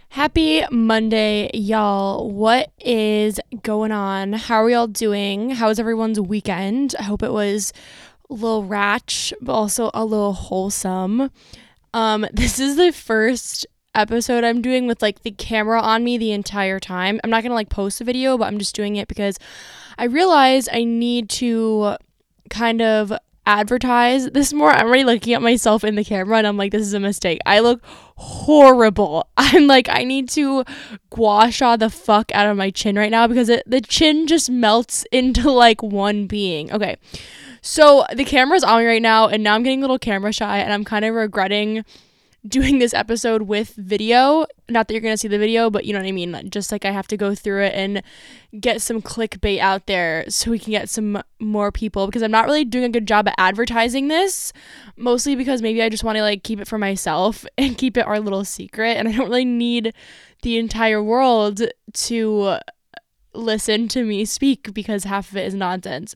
Happy Monday, y'all. What is going on? How are y'all doing? How was everyone's weekend? I hope it was a little ratch, but also a little wholesome. This is the first episode I'm doing with like the camera on me the entire time. I'm not gonna like post a video, but I'm just doing it because I realize I need to kind of advertise this more. I'm already looking at myself in the camera and I'm like, this is a mistake. I look horrible. I'm like, I need to gua sha the fuck out of my chin right now because the chin just melts into like one being. Okay, so the camera's on me right now and now I'm getting a little camera shy and I'm kind of regretting doing this episode with video. Not that you're gonna see the video, but you know what I mean. Just like I have to go through it and get some clickbait out there so we can get some more people, because I'm not really doing a good job at advertising this, mostly because maybe I just want to like keep it for myself and keep it our little secret, and I don't really need the entire world to listen to me speak because half of it is nonsense.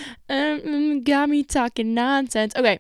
Got me talking nonsense. Okay.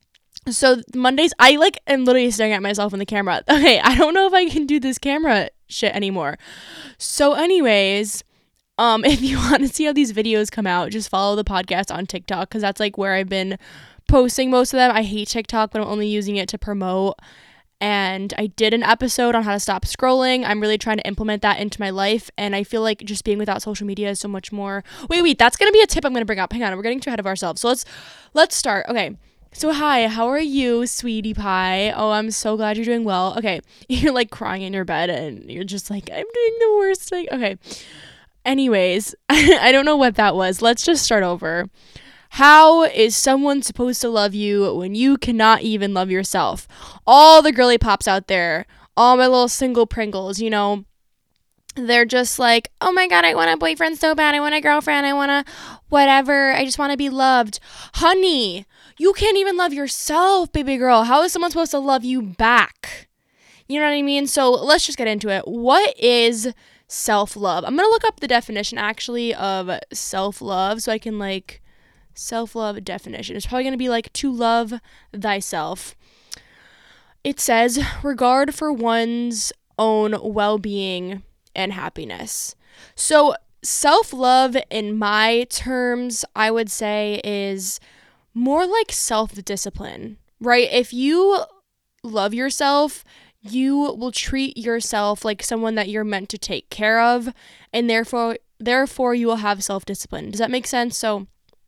So Mondays, I like am literally staring at myself in the camera. Okay, I don't know if I can do this camera shit anymore. So anyways, if you want to see how these videos come out, just follow the podcast on TikTok because that's like where I've been posting most of them. I hate TikTok, but I'm only using it to promote. And I did an episode on how to stop scrolling. I'm really trying to implement that into my life. And I feel like just being without social media is so much more. Wait, that's going to be a tip I'm going to bring up. Hang on, we're getting too ahead of ourselves. So let's start. Okay. So hi, how are you, sweetie pie? Oh, I'm so glad you're doing well. Okay, you're like crying in your bed and you're just like, I'm doing the worst thing. Okay, anyways, I don't know what that was. Let's just start over. How is someone supposed to love you when you cannot even love yourself? All the girly pops out there, all my little single Pringles, you know, they're just like, oh my God, I want a boyfriend so bad. I want a girlfriend. I want a whatever. I just want to be loved. Honey, you can't even love yourself, baby girl. How is someone supposed to love you back? You know what I mean? So let's just get into it. What is self-love? I'm going to look up the definition actually of self-love so I can like self-love definition. It's probably going to be like to love thyself. It says regard for one's own well-being and happiness. So self-love in my terms, I would say is more like self-discipline, right? If you love yourself, you will treat yourself like someone that you're meant to take care of, and therefore you will have self-discipline. Does that make sense? So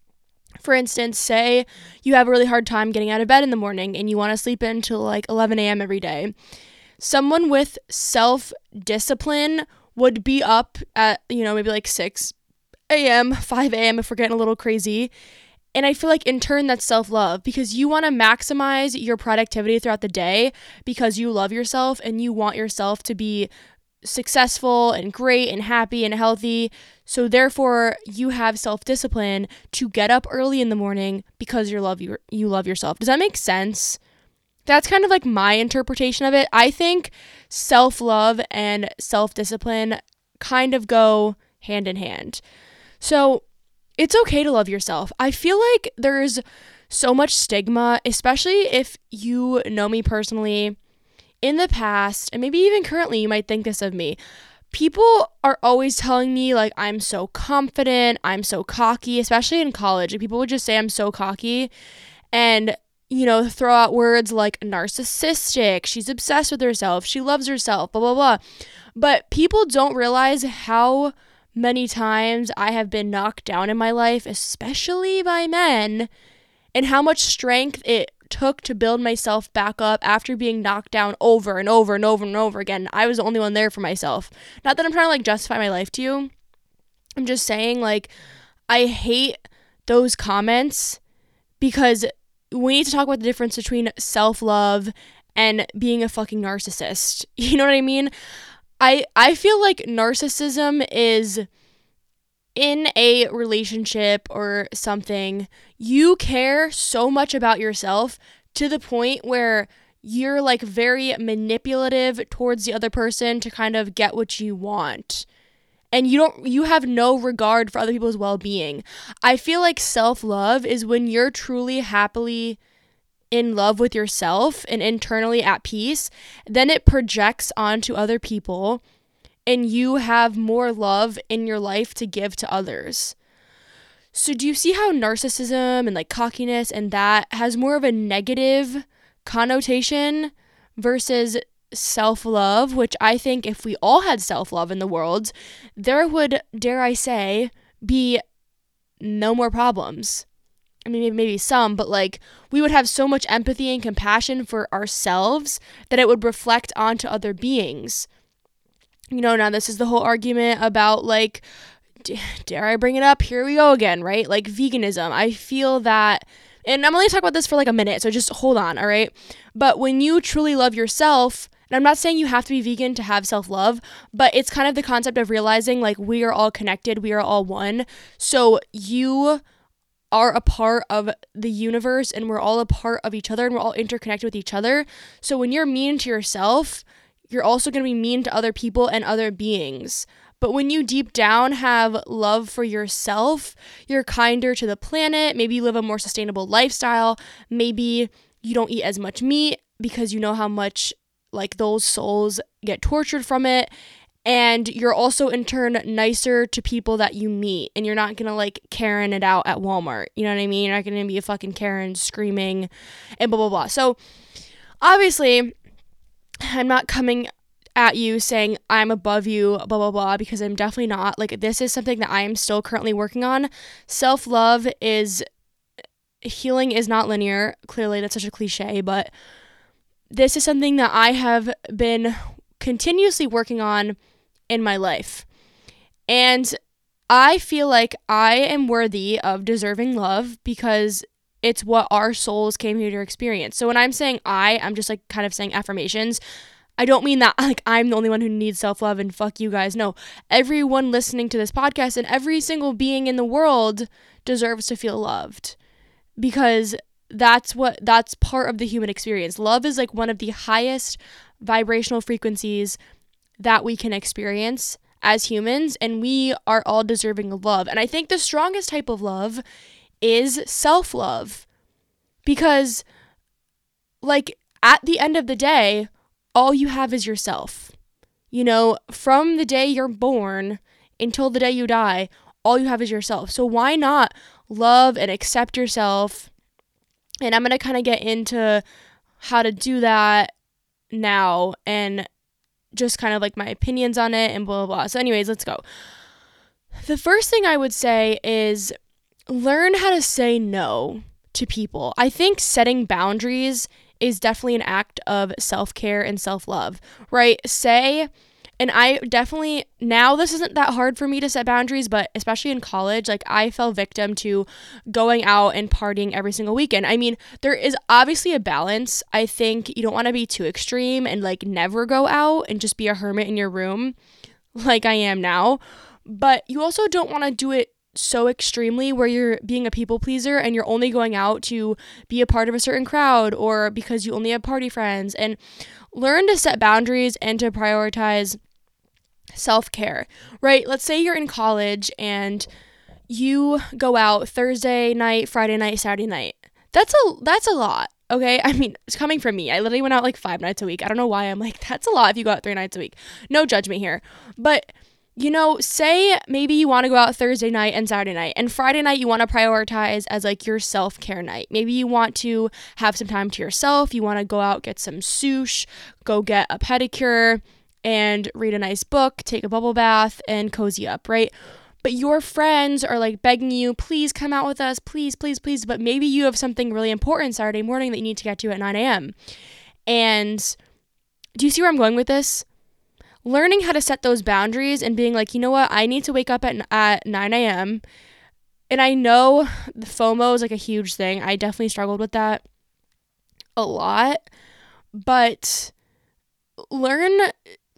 for instance, say you have a really hard time getting out of bed in the morning and you want to sleep until like 11 a.m. every day. Someone with self-discipline would be up at, maybe like 6 a.m., 5 a.m. if we're getting a little crazy. And I feel like in turn that's self-love because you want to maximize your productivity throughout the day because you love yourself and you want yourself to be successful and great and happy and healthy. So therefore you have self-discipline to get up early in the morning because you love yourself. Does that make sense? That's kind of like my interpretation of it. I think self-love and self-discipline kind of go hand in hand. So it's okay to love yourself. I feel like there's so much stigma, especially if you know me personally in the past, and maybe even currently you might think this of me. People are always telling me like I'm so confident, I'm so cocky, especially in college. Like, people would just say I'm so cocky and, throw out words like narcissistic, she's obsessed with herself, she loves herself, blah, blah, blah. But people don't realize how many times I have been knocked down in my life, especially by men, and how much strength it took to build myself back up after being knocked down over and over and over and over again. I was the only one there for myself. Not that I'm trying to like justify my life to you. I'm just saying like I hate those comments because we need to talk about the difference between self-love and being a fucking narcissist. You know what I mean? I feel like narcissism is in a relationship or something, you care so much about yourself to the point where you're like very manipulative towards the other person to kind of get what you want. And you have no regard for other people's well-being. I feel like self-love is when you're truly happily in love with yourself and internally at peace, then it projects onto other people and you have more love in your life to give to others. So do you see how narcissism and like cockiness and that has more of a negative connotation versus self-love, which I think if we all had self-love in the world, there would, dare I say, be no more problems. I mean, maybe some, but like we would have so much empathy and compassion for ourselves that it would reflect onto other beings. You know, now this is the whole argument about like, dare I bring it up? Here we go again, right? Like veganism. I feel that, and I'm only talking about this for like a minute, so just hold on, all right? But when you truly love yourself, and I'm not saying you have to be vegan to have self-love, but it's kind of the concept of realizing like we are all connected, we are all one. So you are a part of the universe and we're all a part of each other and we're all interconnected with each other. So when you're mean to yourself, you're also going to be mean to other people and other beings. But when you deep down have love for yourself, you're kinder to the planet. Maybe you live a more sustainable lifestyle. Maybe you don't eat as much meat because you know how much like those souls get tortured from it. And you're also in turn nicer to people that you meet. And you're not going to like Karen it out at Walmart. You know what I mean? You're not going to be a fucking Karen screaming and blah, blah, blah. So obviously, I'm not coming at you saying I'm above you, blah, blah, blah, because I'm definitely not. Like, this is something that I am still currently working on. Self-love is, healing is not linear. Clearly, that's such a cliche, but this is something that I have been continuously working on in my life. And I feel like I am worthy of deserving love because it's what our souls came here to experience. So when I'm saying I'm just like kind of saying affirmations. I don't mean that like I'm the only one who needs self-love and fuck you guys. No, everyone listening to this podcast and every single being in the world deserves to feel loved because that's part of the human experience. Love is like one of the highest vibrational frequencies that we can experience as humans, and we are all deserving of love. And I think the strongest type of love is self-love because like at the end of the day, all you have is yourself. You know, from the day you're born until the day you die, all you have is yourself. So why not love and accept yourself? And I'm going to kind of get into how to do that now and just kind of like my opinions on it and blah, blah, blah. So anyways, let's go. The first thing I would say is learn how to say no to people. I think setting boundaries is definitely an act of self-care and self-love, right? And I definitely, now this isn't that hard for me to set boundaries, but especially in college, like I fell victim to going out and partying every single weekend. I mean, there is obviously a balance. I think you don't want to be too extreme and like never go out and just be a hermit in your room like I am now. But you also don't want to do it so extremely where you're being a people pleaser and you're only going out to be a part of a certain crowd or because you only have party friends. And learn to set boundaries and to prioritize self-care, right? Let's say you're in college and you go out Thursday night, Friday night, Saturday night. That's a lot, okay? I mean, it's coming from me. I literally went out like 5 nights a week. I don't know why I'm like, that's a lot if you go out 3 nights a week. No judgment here. But you know, say maybe you want to go out Thursday night and Saturday night, and Friday night you want to prioritize as like your self-care night. Maybe you want to have some time to yourself. You want to go out, get some sushi, go get a pedicure, and read a nice book, take a bubble bath, and cozy up, right? But your friends are like begging you, please come out with us, please, please, please. But maybe you have something really important Saturday morning that you need to get to at 9 a.m. And do you see where I'm going with this? Learning how to set those boundaries and being like, you know what, I need to wake up at 9 a.m. And I know the FOMO is like a huge thing. I definitely struggled with that a lot. But learning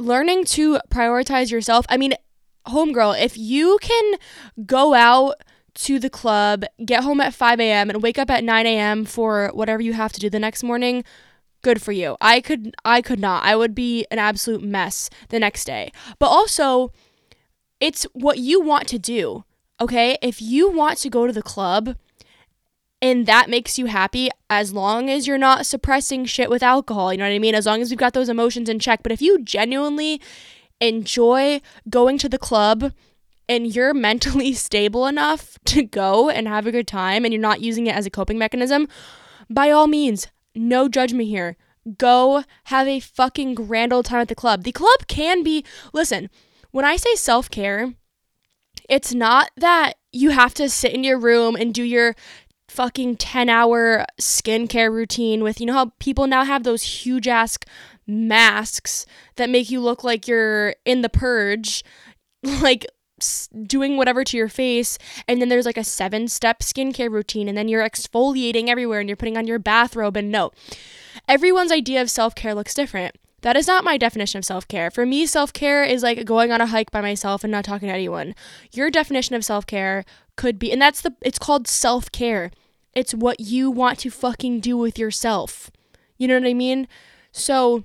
to prioritize yourself. I mean, homegirl, if you can go out to the club, get home at 5 a.m. and wake up at 9 a.m. for whatever you have to do the next morning, good for you. I could not. I would be an absolute mess the next day. But also, it's what you want to do, okay? If you want to go to the club and that makes you happy as long as you're not suppressing shit with alcohol. You know what I mean? As long as we've got those emotions in check. But if you genuinely enjoy going to the club and you're mentally stable enough to go and have a good time and you're not using it as a coping mechanism, by all means, no judgment here. Go have a fucking grand old time at the club. The club can be, listen, when I say self-care, it's not that you have to sit in your room and do your fucking 10-hour skincare routine with, you know how people now have those huge ass masks that make you look like you're in the purge, like doing whatever to your face, and then there's like a 7-step skincare routine, and then you're exfoliating everywhere and you're putting on your bathrobe. And no, everyone's idea of self-care looks different. That is not my definition of self-care. For me, self-care is like going on a hike by myself and not talking to anyone. Your definition of self-care could be, and it's called self-care. It's what you want to fucking do with yourself. You know what I mean? So,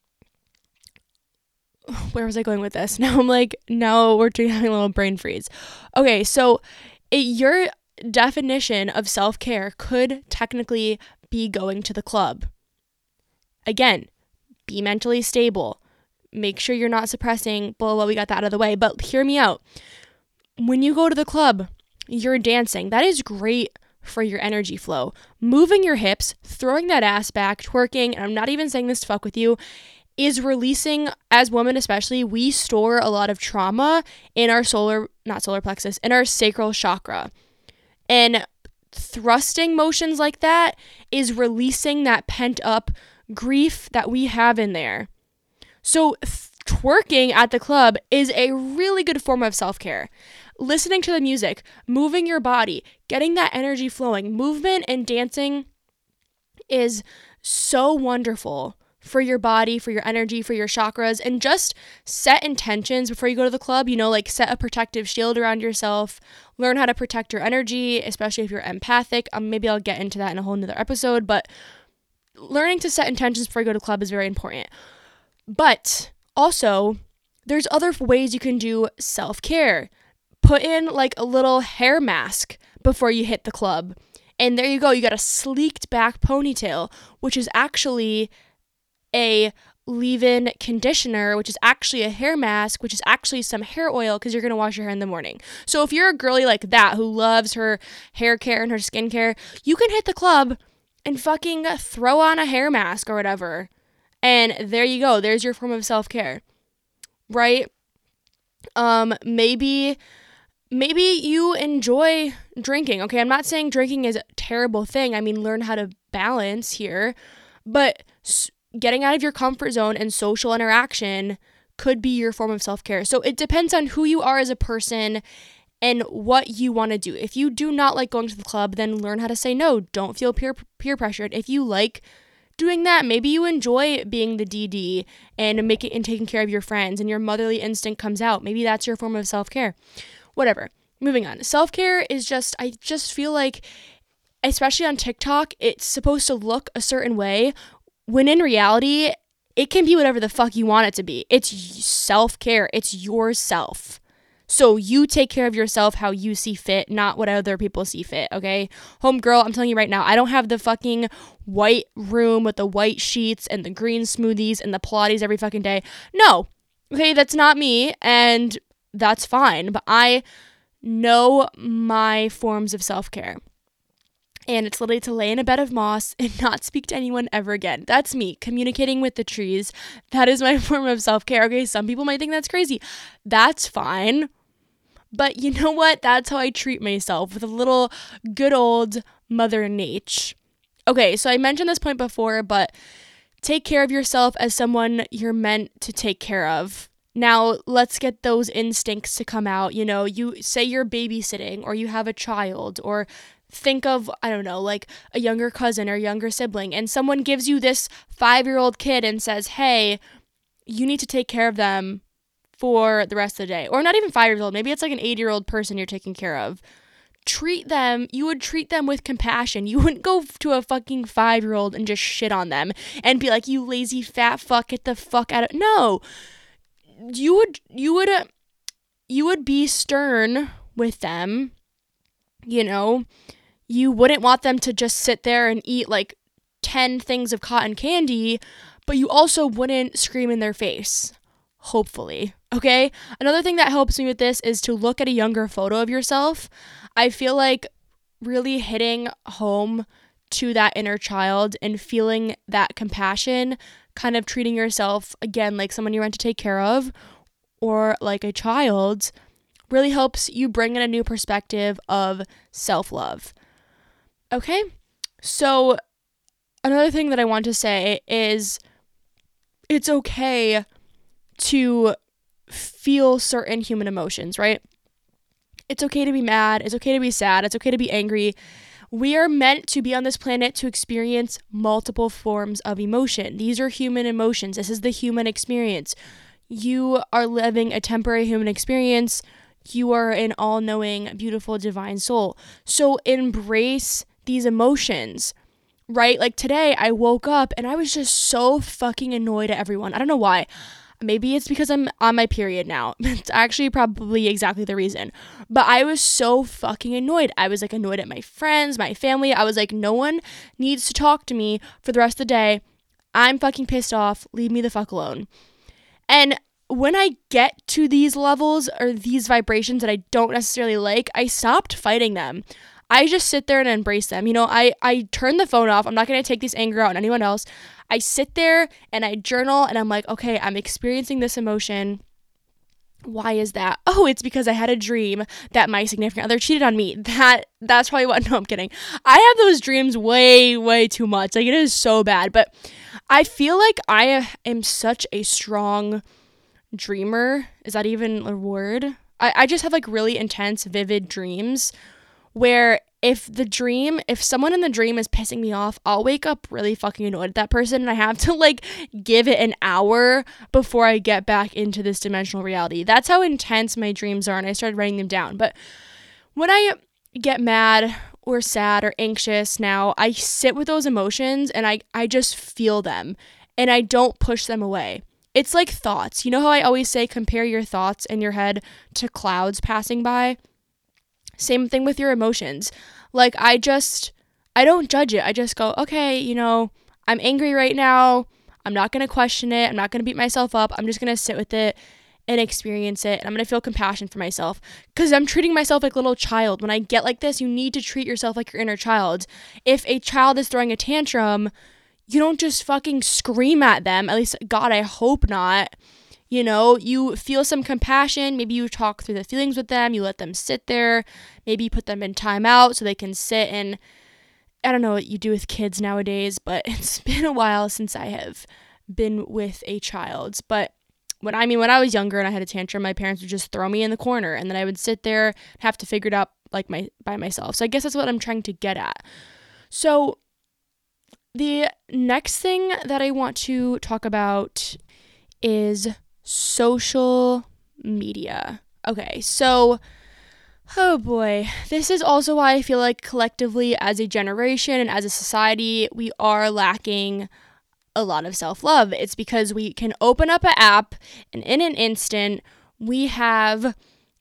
where was I going with this? Now we're having a little brain freeze. Okay, so your definition of self-care could technically be going to the club. Again, be mentally stable. Make sure you're not suppressing, blah, blah, we got that out of the way. But hear me out. When you go to the club, you're dancing. That is great for your energy flow. Moving your hips, throwing that ass back, twerking, and I'm not even saying this to fuck with you, is releasing, as women especially, we store a lot of trauma in our in our sacral chakra. And thrusting motions like that is releasing that pent up grief that we have in there. So twerking at the club is a really good form of self-care. Listening to the music, moving your body, getting that energy flowing, movement and dancing is so wonderful for your body, for your energy, for your chakras. And just set intentions before you go to the club, like set a protective shield around yourself, learn how to protect your energy, especially if you're empathic. Maybe I'll get into that in a whole nother episode, but learning to set intentions before you go to club is very important. But also, there's other ways you can do self-care. Put in like a little hair mask before you hit the club. And there you go. You got a sleeked back ponytail, which is actually a leave-in conditioner, which is actually a hair mask, which is actually some hair oil because you're going to wash your hair in the morning. So if you're a girly like that who loves her hair care and her skincare, you can hit the club and fucking throw on a hair mask or whatever. And there you go. There's your form of self-care, right? Maybe you enjoy drinking. Okay, I'm not saying drinking is a terrible thing. I mean, learn how to balance here. But getting out of your comfort zone and social interaction could be your form of self-care. So it depends on who you are as a person and what you want to do. If you do not like going to the club, then learn how to say no. Don't feel peer pressured. If you like doing that, maybe you enjoy being the DD and taking care of your friends and your motherly instinct comes out. Maybe that's your form of self-care. Whatever. Moving on. Self-care is I just feel like, especially on TikTok, it's supposed to look a certain way when in reality, it can be whatever the fuck you want it to be. It's self-care. It's yourself. So you take care of yourself how you see fit, not what other people see fit, okay? Homegirl, I'm telling you right now, I don't have the fucking white room with the white sheets and the green smoothies and the Pilates every fucking day. No, okay, that's not me, and that's fine. But I know my forms of self-care. And it's literally to lay in a bed of moss and not speak to anyone ever again. That's me, communicating with the trees. That is my form of self-care. Okay, some people might think that's crazy. That's fine. But you know what? That's how I treat myself, with a little good old Mother Nature. Okay, so I mentioned this point before, but take care of yourself as someone you're meant to take care of. Now, let's get those instincts to come out. You say you're babysitting or you have a child, or think of, I don't know, like a younger cousin or younger sibling, and someone gives you this 5-year-old kid and says, hey, you need to take care of them for the rest of the day. Or not even 5 years old. Maybe it's like an 80-year-old person you're taking care of. You would treat them with compassion. You wouldn't go to a fucking 5-year-old and just shit on them and be like, you lazy fat fuck, get the fuck out of... No. You would be stern with them, you wouldn't want them to just sit there and eat like 10 things of cotton candy, but you also wouldn't scream in their face. Hopefully. Okay? Another thing that helps me with this is to look at a younger photo of yourself. I feel like really hitting home to that inner child and feeling that compassion, kind of treating yourself again like someone you're meant to take care of or like a child, really helps you bring in a new perspective of self-love. Okay? So another thing that I want to say is it's okay to feel certain human emotions, right? It's okay to be mad. It's okay to be sad. It's okay to be angry. We are meant to be on this planet to experience multiple forms of emotion. These are human emotions. This is the human experience. You are living a temporary human experience. You are an all-knowing, beautiful, divine soul. So embrace these emotions, right? Like today, I woke up and I was just so fucking annoyed at everyone. I don't know why. Maybe it's because I'm on my period now. It's actually probably exactly the reason. But I was so fucking annoyed. I was like annoyed at my friends, my family. I was like, no one needs to talk to me for the rest of the day. I'm fucking pissed off. Leave me the fuck alone. And when I get to these levels or these vibrations that I don't necessarily like, I stopped fighting them. I just sit there and embrace them. You know, I turn the phone off. I'm not going to take this anger out on anyone else. I sit there and I journal and I'm like, okay, I'm experiencing this emotion. Why is that? Oh, it's because I had a dream that my significant other cheated on me. That's probably what. No, I'm kidding. I have those dreams way too much. Like, it is so bad. But I feel like I am such a strong dreamer. Is that even a word? I just have like really intense, vivid dreams where if someone in the dream is pissing me off, I'll wake up really fucking annoyed at that person and I have to like give it an hour before I get back into this dimensional reality. That's how intense my dreams are, and I started writing them down. But when I get mad or sad or anxious now, I sit with those emotions and I just feel them and I don't push them away. It's like thoughts. You know how I always say compare your thoughts in your head to clouds passing by? Same thing with your emotions. Like, I don't judge it. I just go, okay, you know, I'm angry right now. I'm not going to question it. I'm not going to beat myself up. I'm just going to sit with it and experience it. And I'm going to feel compassion for myself because I'm treating myself like a little child. When I get like this, you need to treat yourself like your inner child. If a child is throwing a tantrum, you don't just fucking scream at them. At least, God, I hope not. You know, you feel some compassion. Maybe you talk through the feelings with them. You let them sit there. Maybe you put them in timeout so they can sit and I don't know what you do with kids nowadays, but it's been a while since I have been with a child. But when I was younger and I had a tantrum, my parents would just throw me in the corner and then I would sit there and have to figure it out like by myself. So I guess that's what I'm trying to get at. So the next thing that I want to talk about is social media. Okay, so, oh boy, this is also why I feel like collectively as a generation and as a society, we are lacking a lot of self-love. It's because we can open up an app and in an instant, we have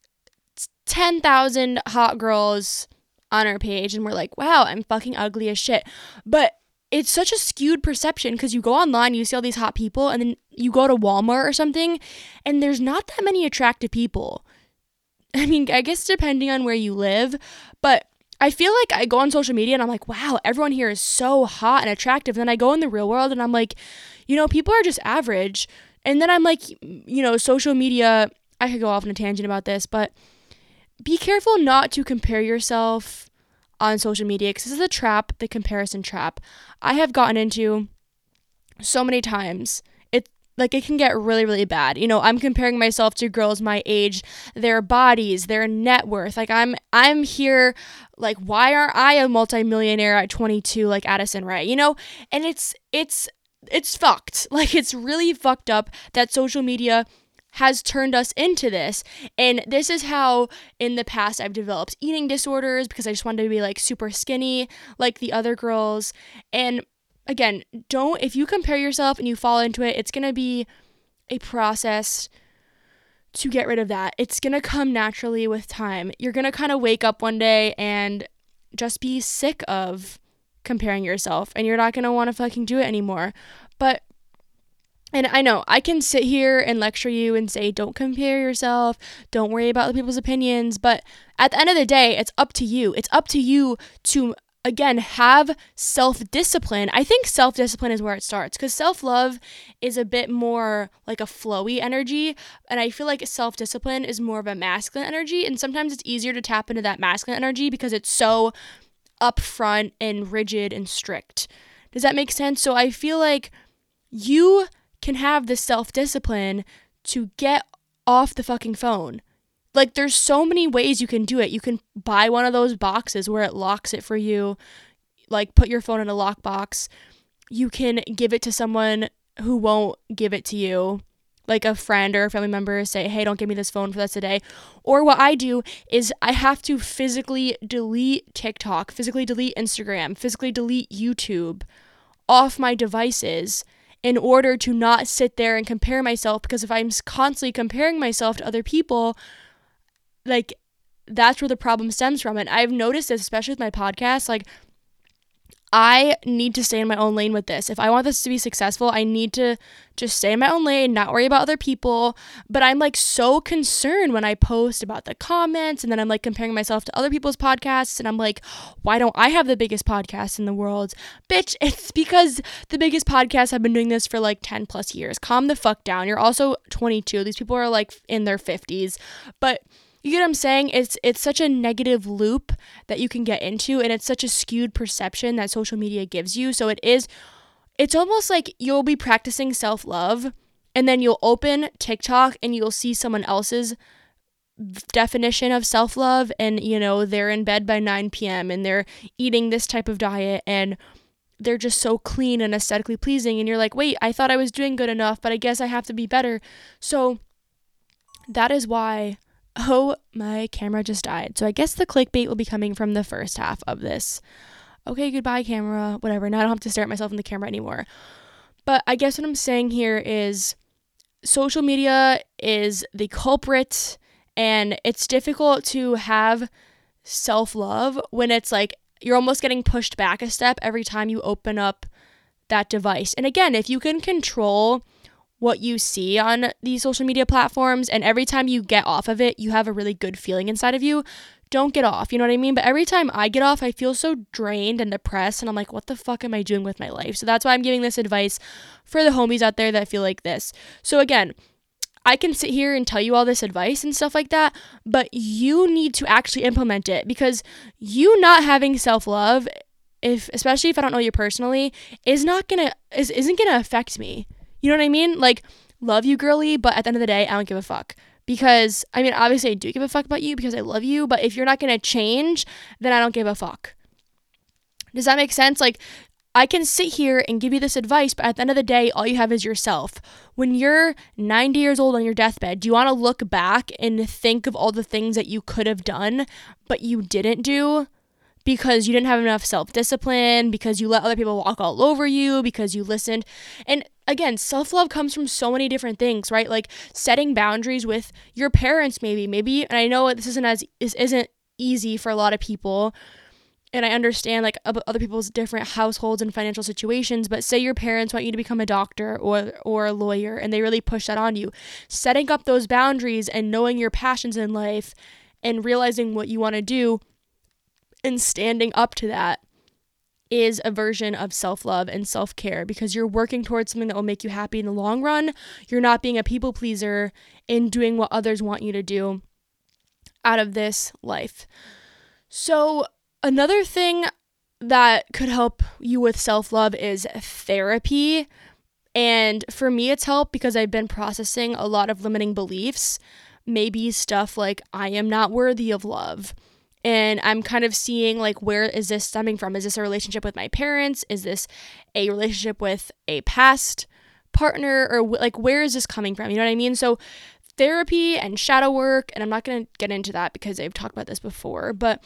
10,000 hot girls on our page and we're like, wow, I'm fucking ugly as shit. But it's such a skewed perception because you go online, you see all these hot people, and then you go to Walmart or something, and there's not that many attractive people. I mean, I guess depending on where you live, but I feel like I go on social media and I'm like, wow, everyone here is so hot and attractive. And then I go in the real world and I'm like, you know, people are just average. And then I'm like, you know, social media, I could go off on a tangent about this, but be careful not to compare yourself on social media because this is a trap, the comparison trap. I have gotten into so many times. It can get really bad. You know, I'm comparing myself to girls my age, their bodies, their net worth. Like I'm here, like, why aren't I a multimillionaire at 22 like Addison Rae? You know, and it's fucked. Like, it's really fucked up that social media has turned us into this. And this is how in the past I've developed eating disorders because I just wanted to be like super skinny like the other girls. And again, if you compare yourself and you fall into it, it's going to be a process to get rid of that. It's going to come naturally with time. You're going to kind of wake up one day and just be sick of comparing yourself, and you're not going to want to fucking do it anymore. But and I know I can sit here and lecture you and say, don't compare yourself, don't worry about other people's opinions. But at the end of the day, it's up to you. It's up to you to, again, have self-discipline. I think self-discipline is where it starts, because self-love is a bit more like a flowy energy. And I feel like self-discipline is more of a masculine energy. And sometimes it's easier to tap into that masculine energy because it's so upfront and rigid and strict. Does that make sense? So I feel like you can have the self-discipline to get off the fucking phone. Like, there's so many ways you can do it. You can buy one of those boxes where it locks it for you. Like, put your phone in a lockbox. You can give it to someone who won't give it to you, like a friend or a family member. Say, hey, don't give me this phone for the rest of the day. Or what I do is I have to physically delete TikTok, physically delete Instagram, physically delete YouTube off my devices in order to not sit there and compare myself. Because if I'm constantly comparing myself to other people, like, that's where the problem stems from. And I've noticed this, especially with my podcast, like, I need to stay in my own lane with this. If I want this to be successful, I need to just stay in my own lane, not worry about other people. But I'm like so concerned when I post about the comments, and then I'm like comparing myself to other people's podcasts, and I'm like, why don't I have the biggest podcast in the world? Bitch, it's because the biggest podcasts have been doing this for like 10 plus years. Calm the fuck down. You're also 22. These people are like in their 50s. But you get what I'm saying? It's such a negative loop that you can get into, and it's such a skewed perception that social media gives you. So it's almost like you'll be practicing self-love, and then you'll open TikTok and you'll see someone else's definition of self-love, and they're in bed by 9 p.m. and they're eating this type of diet, and they're just so clean and aesthetically pleasing, and you're like, wait, I thought I was doing good enough, but I guess I have to be better. So that is why... Oh, my camera just died. So I guess the clickbait will be coming from the first half of this. Okay, goodbye, camera. Whatever. Now I don't have to stare at myself in the camera anymore. But I guess what I'm saying here is social media is the culprit, and it's difficult to have self-love when it's like you're almost getting pushed back a step every time you open up that device. And again, if you can control what you see on these social media platforms, and every time you get off of it, you have a really good feeling inside of you, don't get off, you know what I mean? But every time I get off, I feel so drained and depressed, and I'm like, what the fuck am I doing with my life? So that's why I'm giving this advice for the homies out there that feel like this. So again, I can sit here and tell you all this advice and stuff like that, but you need to actually implement it, because you not having self-love, especially if I don't know you personally, isn't gonna affect me. You know what I mean? Like, love you, girly, but at the end of the day, I don't give a fuck. Because, I mean, obviously I do give a fuck about you because I love you, but if you're not going to change, then I don't give a fuck. Does that make sense? Like, I can sit here and give you this advice, but at the end of the day, all you have is yourself. When you're 90 years old on your deathbed, do you want to look back and think of all the things that you could have done, but you didn't do? Because you didn't have enough self-discipline, because you let other people walk all over you, because you listened. And again, self-love comes from so many different things, right? Like setting boundaries with your parents, maybe. And I know this isn't easy for a lot of people, and I understand like other people's different households and financial situations. But say your parents want you to become a doctor or a lawyer, and they really push that on you. Setting up those boundaries and knowing your passions in life and realizing what you want to do and standing up to that is a version of self-love and self-care, because you're working towards something that will make you happy in the long run. You're not being a people pleaser in doing what others want you to do out of this life. So another thing that could help you with self-love is therapy. And for me, it's helped because I've been processing a lot of limiting beliefs. Maybe stuff like I am not worthy of love. And I'm kind of seeing like, where is this stemming from? Is this a relationship with my parents? Is this a relationship with a past partner? Or like, where is this coming from? You know what I mean? So therapy and shadow work, and I'm not going to get into that because I've talked about this before, but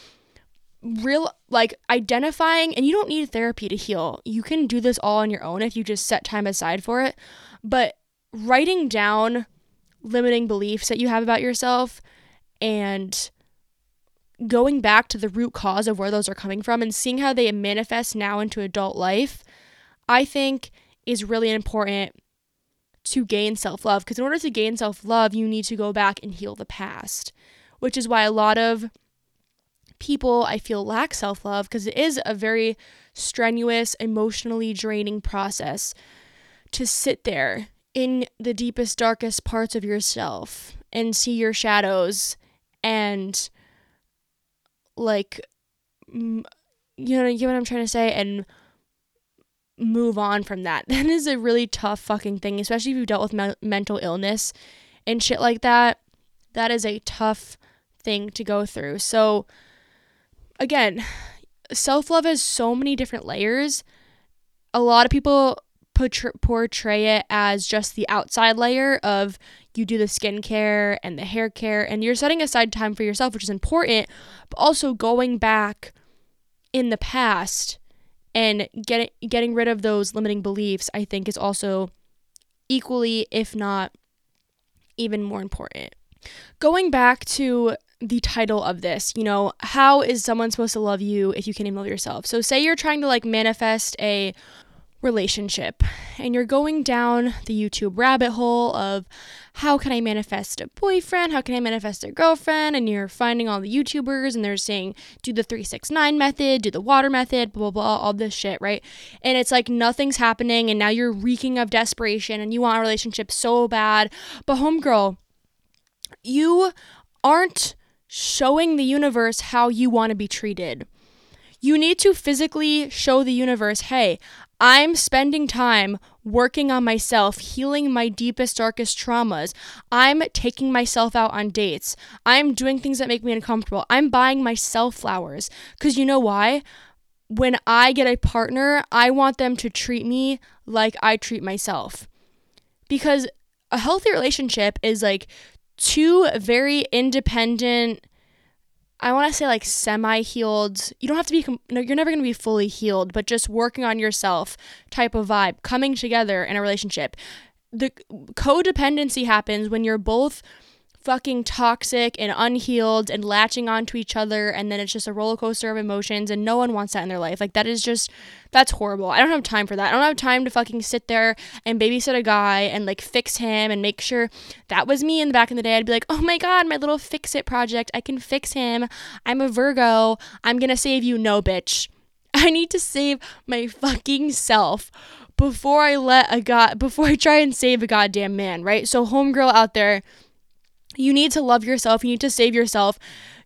identifying, and you don't need therapy to heal. You can do this all on your own if you just set time aside for it. But writing down limiting beliefs that you have about yourself and going back to the root cause of where those are coming from and seeing how they manifest now into adult life, I think is really important to gain self-love. Because in order to gain self-love, you need to go back and heal the past, which is why a lot of people, I feel, lack self-love, because it is a very strenuous, emotionally draining process to sit there in the deepest, darkest parts of yourself and see your shadows and like, you know what I'm trying to say, and move on from that. That is a really tough fucking thing, especially if you've dealt with mental illness and shit like that. That is a tough thing to go through. So again, self-love has so many different layers. A lot of people portray it as just the outside layer of you do the skincare and the hair care and you're setting aside time for yourself, which is important, but also going back in the past and getting rid of those limiting beliefs, I think, is also equally, if not even more important. Going back to the title of this, how is someone supposed to love you if you can't even love yourself? So say you're trying to manifest a relationship and you're going down the YouTube rabbit hole of how can I manifest a boyfriend, how can I manifest a girlfriend, and you're finding all the YouTubers and they're saying do the 3-6-9 method, do the water method, blah blah blah, all this shit, right? And it's like nothing's happening and now you're reeking of desperation and you want a relationship so bad, but homegirl, you aren't showing the universe how you want to be treated. You need to physically show the universe, hey, I'm spending time working on myself, healing my deepest, darkest traumas. I'm taking myself out on dates. I'm doing things that make me uncomfortable. I'm buying myself flowers. Because you know why? When I get a partner, I want them to treat me like I treat myself. Because a healthy relationship is two very independent, I want to say semi-healed, you don't have to be, you're never going to be fully healed, but just working on yourself type of vibe, coming together in a relationship. The codependency happens when you're both fucking toxic and unhealed and latching onto each other, and then it's just a roller coaster of emotions, and no one wants that in their life. That's horrible. I don't have time for that. I don't have time to fucking sit there and babysit a guy and fix him and make sure. That was me in the back in the day. I'd be like, oh my god, my little fix it project, I can fix him, I'm a Virgo, I'm gonna save you. No, bitch, I need to save my fucking self before I try and save a goddamn man, right? So homegirl out there, you need to love yourself. You need to save yourself.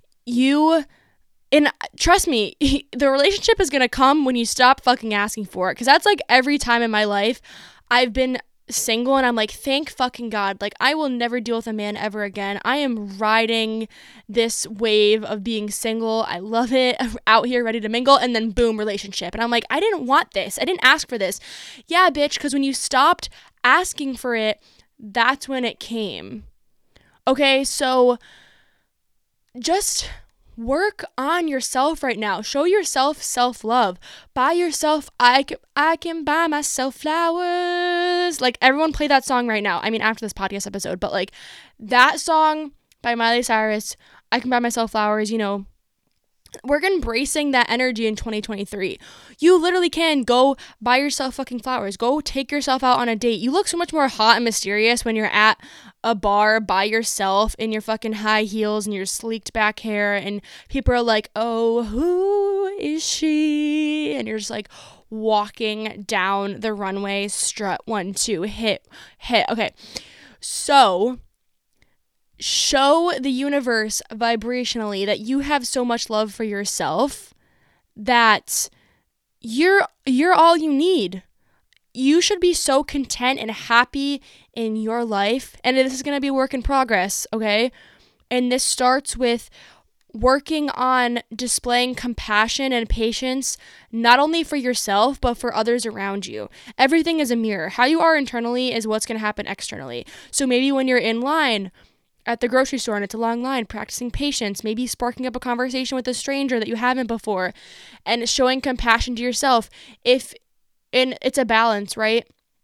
And trust me, the relationship is going to come when you stop fucking asking for it. Because that's every time in my life I've been single and I'm like, thank fucking God. I will never deal with a man ever again. I am riding this wave of being single. I love it. I'm out here ready to mingle. And then boom, relationship. And I'm like, I didn't want this. I didn't ask for this. Yeah, bitch. Because when you stopped asking for it, that's when it came. Okay, so just work on yourself right now. Show yourself self-love. Buy yourself, I can buy myself flowers. Everyone play that song right now. I mean, after this podcast episode, but that song by Miley Cyrus, I can buy myself flowers, we're embracing that energy in 2023. You literally can go buy yourself fucking flowers. Go take yourself out on a date. You look so much more hot and mysterious when you're at a bar by yourself in your fucking high heels and your sleeked back hair, and people are like, oh, who is she? And you're just walking down the runway, strut, 1, 2, hit. Okay, so show the universe vibrationally that you have so much love for yourself that you're all you need. You should be so content and happy in your life. And this is going to be a work in progress, okay? And this starts with working on displaying compassion and patience, not only for yourself, but for others around you. Everything is a mirror. How you are internally is what's going to happen externally. So maybe when you're in line at the grocery store and it's a long line, practicing patience, maybe sparking up a conversation with a stranger that you haven't before, and showing compassion to yourself. And it's a balance, right?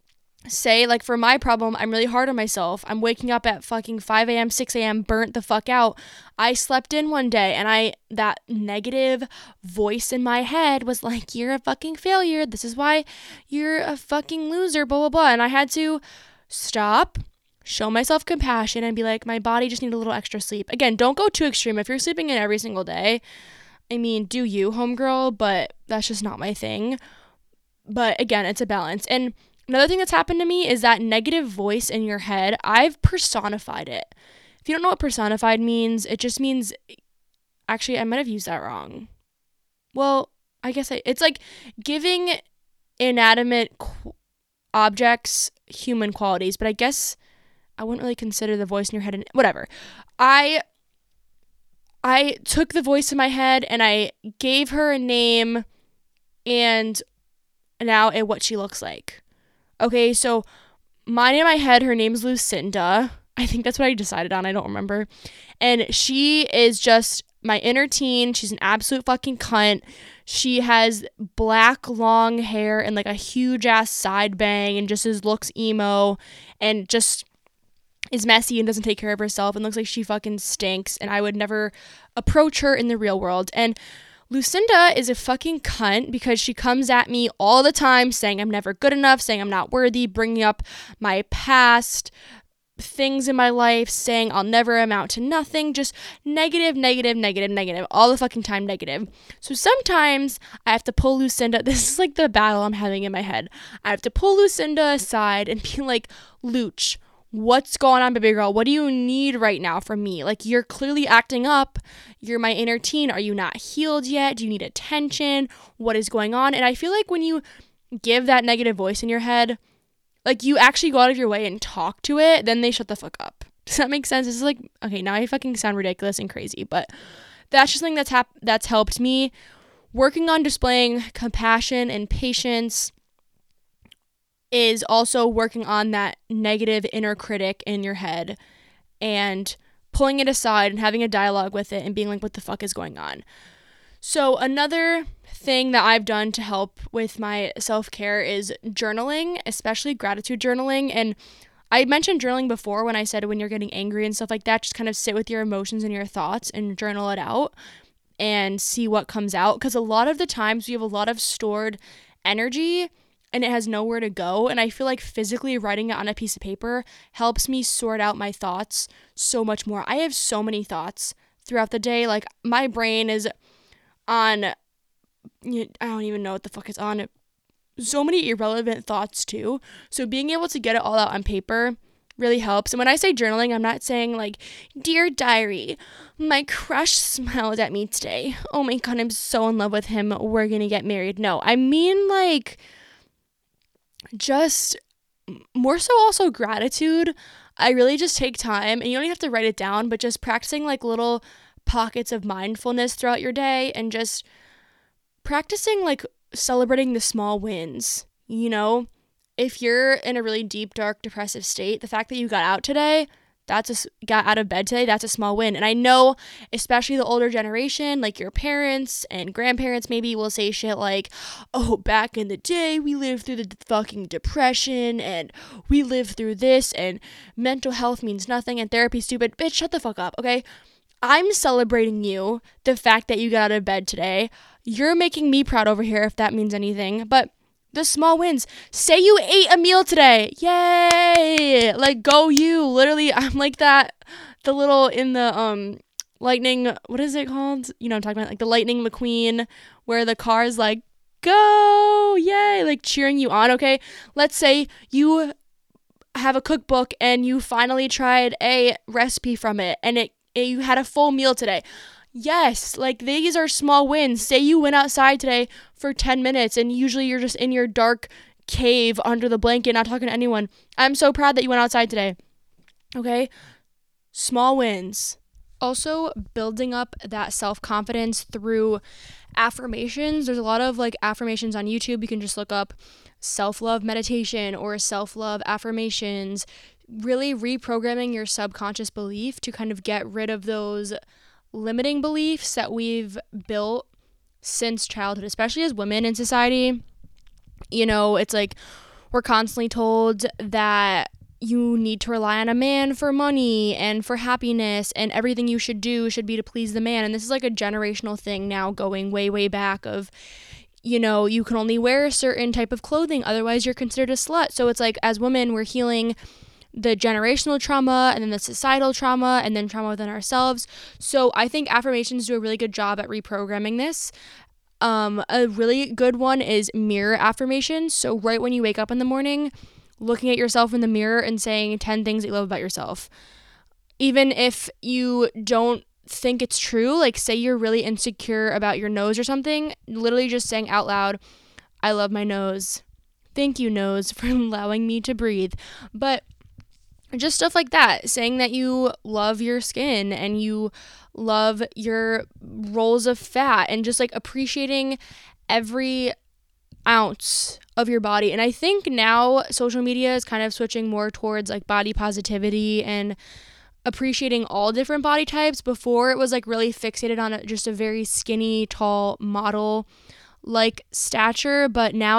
say, like, for my problem, I'm really hard on myself. I'm waking up at fucking 5 a.m., 6 a.m., burnt the fuck out. I slept in one day and that negative voice in my head was like, you're a fucking failure. This is why you're a fucking loser, blah, blah, blah. And I had to stop, show myself compassion, and be like, my body just needs a little extra sleep. Again, don't go too extreme. If you're sleeping in every single day, I mean, do you, homegirl, but that's just not my thing. But again, it's a balance. And another thing that's happened to me is that negative voice in your head, I've personified it. If you don't know what personified means, it just means, actually, I might have used that wrong. Well, I guess it's like giving inanimate objects human qualities, but I guess I wouldn't really consider the voice in your head, whatever. I took the voice in my head and I gave her a name and now what she looks like. Okay, so mine in my head, her name's Lucinda. I think that's what I decided on. I don't remember. And she is just my inner teen. She's an absolute fucking cunt. She has black long hair and like a huge ass side bang and just looks emo and just is messy and doesn't take care of herself and looks like she fucking stinks. And I would never approach her in the real world. And Lucinda is a fucking cunt because she comes at me all the time saying I'm never good enough, saying I'm not worthy, bringing up my past things in my life, saying I'll never amount to nothing, just negative, all the fucking time negative. So sometimes I have to pull Lucinda, this is like the battle I'm having in my head. I have to pull Lucinda aside and be like, Luch, what's going on, baby girl? What do you need right now from me? Like, you're clearly acting up. You're my inner teen. Are you not healed yet? Do you need attention? What is going on? And I feel like when you give that negative voice in your head, like, you actually go out of your way and talk to it, then they shut the fuck up. Does that make sense? This is like, okay, now I fucking sound ridiculous and crazy, but that's just something that's helped me. Working on displaying compassion and patience is also working on that negative inner critic in your head and pulling it aside and having a dialogue with it and being like, what the fuck is going on? So another thing that I've done to help with my self-care is journaling, especially gratitude journaling. And I mentioned journaling before when I said when you're getting angry and stuff like that, just kind of sit with your emotions and your thoughts and journal it out and see what comes out. Because a lot of the times we have a lot of stored energy and it has nowhere to go. And I feel like physically writing it on a piece of paper helps me sort out my thoughts so much more. I have so many thoughts throughout the day. Like, my brain is on, I don't even know what the fuck it's on. So many irrelevant thoughts too. So being able to get it all out on paper really helps. And when I say journaling, I'm not saying like, dear diary, my crush smiled at me today. Oh my God, I'm so in love with him. We're gonna get married. No, I mean like just more so also gratitude. I really just take time, and you don't even have to write it down, but just practicing like little pockets of mindfulness throughout your day and just practicing like celebrating the small wins. You know, if you're in a really deep, dark, depressive state, the fact that you got out today, got out of bed today, that's a small win. And I know, especially the older generation, like your parents and grandparents maybe will say shit like, oh, back in the day, we lived through the fucking depression and we lived through this and mental health means nothing and therapy's stupid. Bitch, shut the fuck up, okay? I'm celebrating you, the fact that you got out of bed today. You're making me proud over here, if that means anything. But the small wins. Say you ate a meal today. Yay! Like, go you. Literally, I'm like that. The little in the lightning, what is it called? You know what I'm talking about, like the Lightning McQueen, where the car is like, go! Yay! Like cheering you on, okay? Let's say you have a cookbook and you finally tried a recipe from it and you had a full meal today. Yes, like these are small wins. Say you went outside today for 10 minutes and usually you're just in your dark cave under the blanket not talking to anyone. I'm so proud that you went outside today. Okay? Small wins. Also, building up that self-confidence through affirmations. There's a lot of like affirmations on YouTube. You can just look up self-love meditation or self-love affirmations. Really reprogramming your subconscious belief to kind of get rid of those limiting beliefs that we've built since childhood, especially as women in society. You know, it's like we're constantly told that you need to rely on a man for money and for happiness, and everything you should do should be to please the man. And this is like a generational thing now, going way, way back, of, you know, you can only wear a certain type of clothing, otherwise you're considered a slut. So it's like, as women, we're healing the generational trauma and then the societal trauma and then trauma within ourselves. So I think affirmations do a really good job at reprogramming this. A really good one is mirror affirmations. So right when you wake up in the morning, looking at yourself in the mirror and saying 10 things that you love about yourself. Even if you don't think it's true, like say you're really insecure about your nose or something, literally just saying out loud, I love my nose. Thank you, nose, for allowing me to breathe. But just stuff like that, saying that you love your skin and you love your rolls of fat, and just like appreciating every ounce of your body. And I think now social media is kind of switching more towards like body positivity and appreciating all different body types. Before, it was like really fixated on just a very skinny, tall model like stature, but now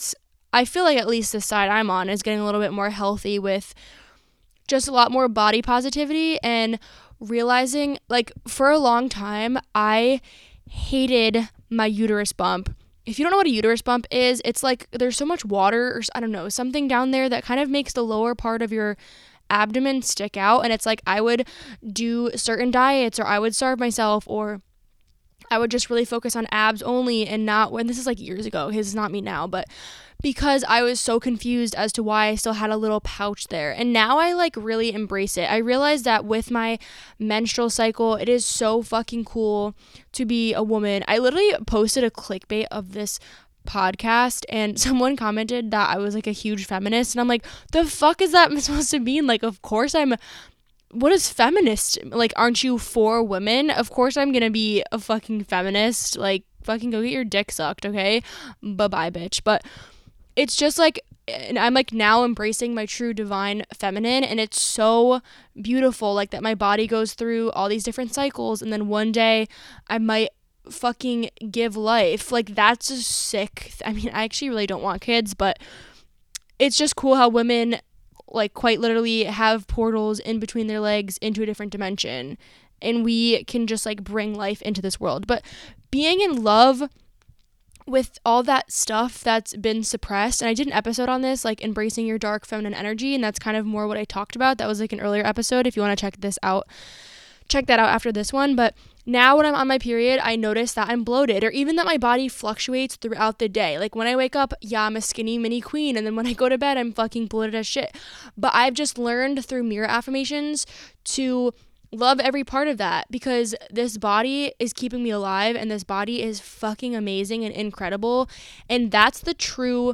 I feel like at least the side I'm on is getting a little bit more healthy with just a lot more body positivity, and realizing, like, for a long time I hated my uterus bump. If you don't know what a uterus bump is, it's like there's so much water, or I don't know, something down there that kind of makes the lower part of your abdomen stick out. And it's like I would do certain diets, or I would starve myself, or I would just really focus on abs only, and not, when this is like years ago, this is not me now, but because I was so confused as to why I still had a little pouch there. And now I like really embrace it. I realize that with my menstrual cycle, it is so fucking cool to be a woman. I literally posted a clickbait of this podcast, and someone commented that I was like a huge feminist, and I'm like, the fuck is that supposed to mean? Like, of course what is feminist? Like, aren't you for women? Of course I'm gonna be a fucking feminist. Like, fucking go get your dick sucked, okay? Bye-bye, bitch. But it's just like, and I'm like now embracing my true divine feminine, and it's so beautiful, like that my body goes through all these different cycles, and then one day I might fucking give life. Like, that's just sick. I mean, I actually really don't want kids, but it's just cool how women like quite literally have portals in between their legs into a different dimension, and we can just like bring life into this world. But being in love with all that stuff that's been suppressed, and I did an episode on this, like embracing your dark feminine energy, and that's kind of more what I talked about. That was like an earlier episode. If you want to check that out after this one. But now when I'm on my period, I notice that I'm bloated, or even that my body fluctuates throughout the day. Like, when I wake up, yeah, I'm a skinny mini queen, and then when I go to bed, I'm fucking bloated as shit. But I've just learned through mirror affirmations to love every part of that, because this body is keeping me alive, and this body is fucking amazing and incredible. And that's the true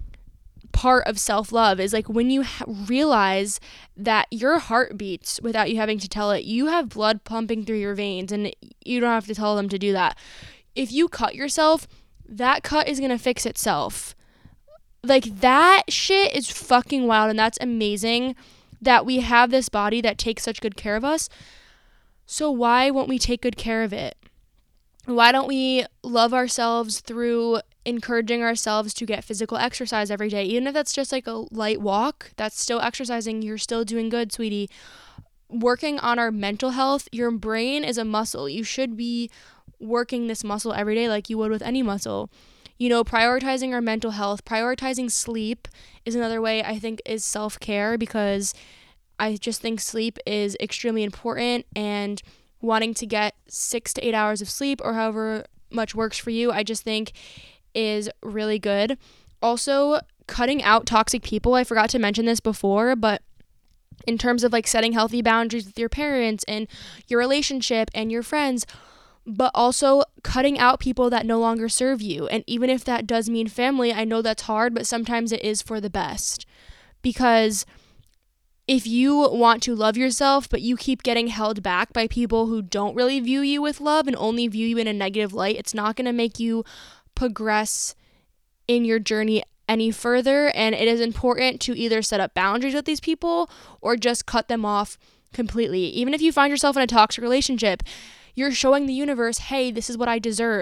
part of self-love, is like when you realize that your heart beats without you having to tell it. You have blood pumping through your veins, and you don't have to tell them to do that. If you cut yourself, that cut is gonna fix itself. Like, that shit is fucking wild, and that's amazing that we have this body that takes such good care of us. So why won't we take good care of it? Why don't we love ourselves through encouraging ourselves to get physical exercise every day? Even if that's just like a light walk, that's still exercising. You're still doing good, sweetie. Working on our mental health. Your brain is a muscle. You should be working this muscle every day like you would with any muscle. You know, prioritizing our mental health, prioritizing sleep is another way I think is self-care, because I just think sleep is extremely important, and wanting to get 6 to 8 hours of sleep, or however much works for you, I just think is really good. Also, cutting out toxic people. I forgot to mention this before, but in terms of like setting healthy boundaries with your parents and your relationship and your friends, but also cutting out people that no longer serve you. And even if that does mean family, I know that's hard, but sometimes it is for the best. Because if you want to love yourself, but you keep getting held back by people who don't really view you with love and only view you in a negative light, it's not going to make you progress in your journey any further. And it is important to either set up boundaries with these people or just cut them off completely. Even if you find yourself in a toxic relationship, you're showing the universe, hey, this is what I deserve.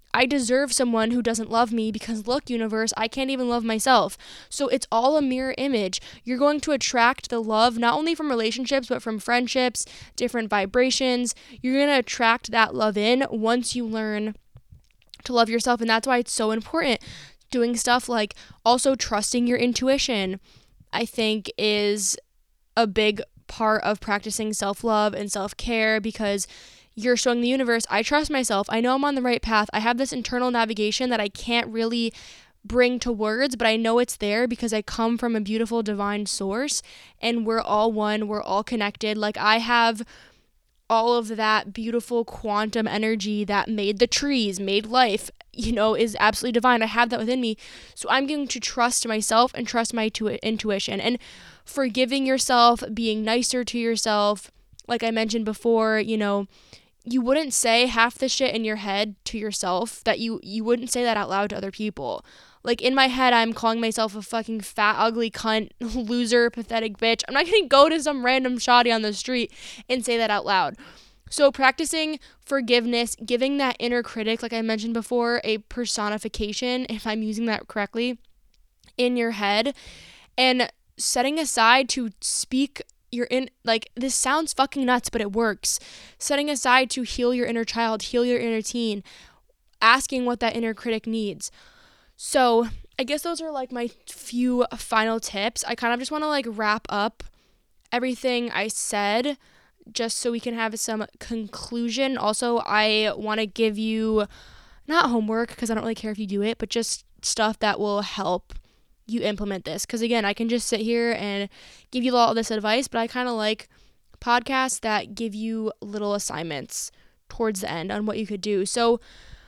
I deserve someone who doesn't love me because look, universe, I can't even love myself. So it's all a mirror image. You're going to attract the love not only from relationships, but from friendships, different vibrations. You're going to attract that love in once you learn to love yourself. And that's why it's so important. Doing stuff like also trusting your intuition, I think, is a big part of practicing self-love and self-care, because you're showing the universe, I trust myself. I know I'm on the right path. I have this internal navigation that I can't really bring to words, but I know it's there because I come from a beautiful divine source, and we're all one. We're all connected. Like, I have all of that beautiful quantum energy that made the trees, made life, is absolutely divine. I have that within me. So I'm going to trust myself and trust my intuition, and forgiving yourself, being nicer to yourself. Like I mentioned before, you wouldn't say half the shit in your head to yourself that you wouldn't say that out loud to other people. Like, in my head, I'm calling myself a fucking fat, ugly cunt, loser, pathetic bitch. I'm not going to go to some random shoddy on the street and say that out loud. So practicing forgiveness, giving that inner critic, like I mentioned before, a personification, if I'm using that correctly, in your head, and setting aside to speak this sounds fucking nuts, but it works. Setting aside to heal your inner child, heal your inner teen, asking what that inner critic needs. So I guess those are like my few final tips. I kind of just want to like wrap up everything I said just so we can have some conclusion. Also, I want to give you not homework, because I don't really care if you do it, but just stuff that will help you implement this. Because again, I can just sit here and give you all this advice, but I kind of like podcasts that give you little assignments towards the end on what you could do. So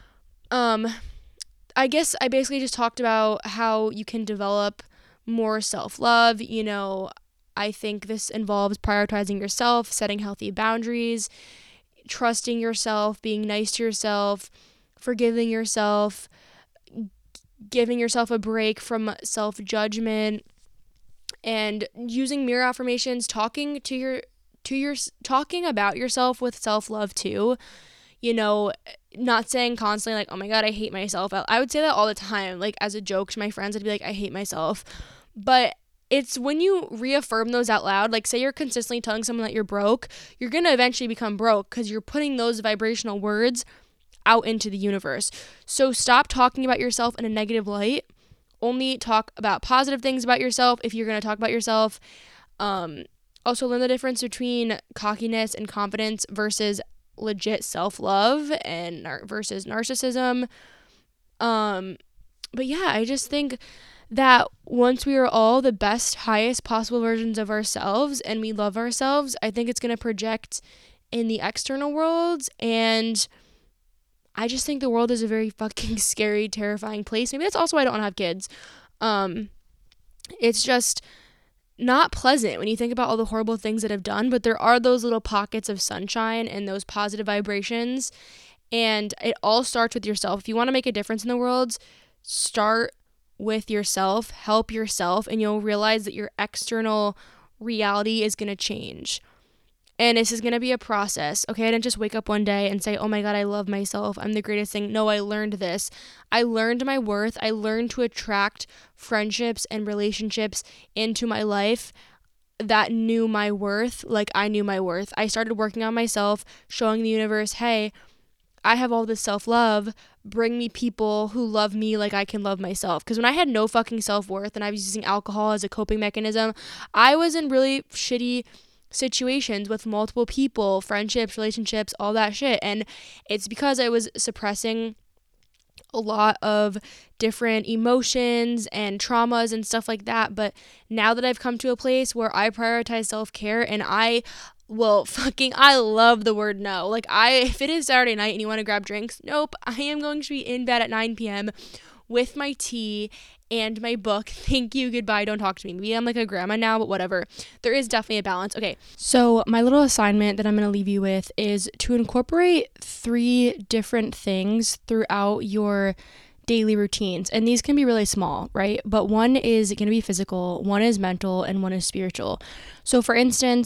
I guess I basically just talked about how you can develop more self-love. I think this involves prioritizing yourself, setting healthy boundaries, trusting yourself, being nice to yourself, forgiving yourself, giving yourself a break from self-judgment, and using mirror affirmations, talking about yourself with self-love too. Not saying constantly like, oh my God, I hate myself. I would say that all the time, like as a joke to my friends. I'd be like, I hate myself. But it's when you reaffirm those out loud, like say you're consistently telling someone that you're broke, you're going to eventually become broke because you're putting those vibrational words out into the universe. So stop talking about yourself in a negative light. Only talk about positive things about yourself if you're going to talk about yourself. Also learn the difference between cockiness and confidence versus legit self-love and versus narcissism. But yeah, I just think that once we are all the best, highest possible versions of ourselves and we love ourselves, I think it's going to project in the external world. And I just think the world is a very fucking scary, terrifying place. Maybe that's also why I don't want to have kids. It's just not pleasant when you think about all the horrible things that I've done, but there are those little pockets of sunshine and those positive vibrations, and it all starts with yourself. If you want to make a difference in the world, start with yourself, help yourself, and you'll realize that your external reality is going to change. And this is going to be a process, okay? I didn't just wake up one day and say, oh my God, I love myself, I'm the greatest thing. No, I learned this. I learned my worth. I learned to attract friendships and relationships into my life that knew my worth like I knew my worth. I started working on myself, showing the universe, hey, I have all this self-love. Bring me people who love me like I can love myself. Because when I had no fucking self-worth and I was using alcohol as a coping mechanism, I was in really shitty situations with multiple people, friendships, relationships, all that shit. And it's because I was suppressing a lot of different emotions and traumas and stuff like that. But now that I've come to a place where I prioritize self-care, and I love the word no. Like, if it is Saturday night and you want to grab drinks, nope, I am going to be in bed at 9 p.m. with my tea and my book. Thank you, goodbye, don't talk to me. Maybe I'm like a grandma now, but whatever. There is definitely a balance. Okay, so my little assignment that I'm going to leave you with is to incorporate 3 different things throughout your daily routines. And these can be really small, right? But one is going to be physical, one is mental, and one is spiritual. So for instance,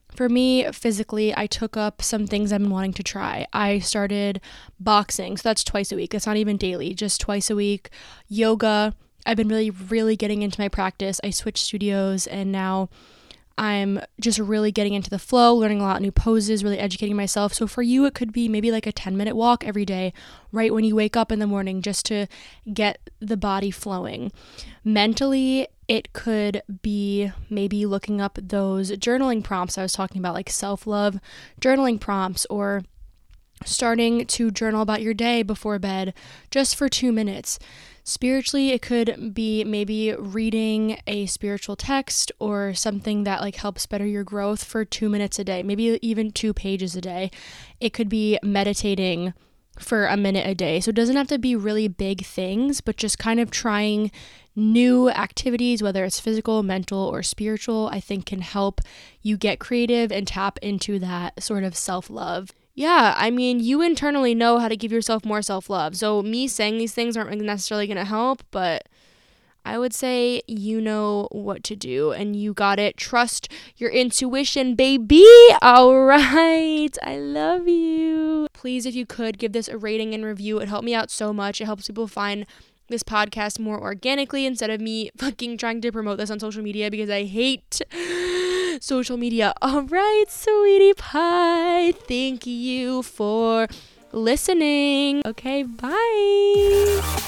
For me, physically, I took up some things I've been wanting to try. I started boxing, so that's twice a week. It's not even daily, just twice a week. Yoga, I've been really, really getting into my practice. I switched studios, and now I'm just really getting into the flow, learning a lot of new poses, really educating myself. So for you, it could be maybe like a 10-minute walk every day, right when you wake up in the morning, just to get the body flowing. Mentally, it could be maybe looking up those journaling prompts I was talking about, like self-love journaling prompts, or starting to journal about your day before bed just for 2 minutes. Spiritually, it could be maybe reading a spiritual text or something that like helps better your growth for 2 minutes a day, maybe even 2 pages a day. It could be meditating for a minute a day. So it doesn't have to be really big things, but just kind of trying new activities, whether it's physical, mental, or spiritual, I think can help you get creative and tap into that sort of self-love. Yeah, I mean, you internally know how to give yourself more self-love. So me saying these things aren't necessarily going to help, but I would say you know what to do and you got it. Trust your intuition, baby. All right. I love you. Please, if you could, give this a rating and review. It helped me out so much. It helps people find this podcast more organically instead of me fucking trying to promote this on social media because I hate social media. All right, sweetie pie. Thank you for listening. Okay, bye.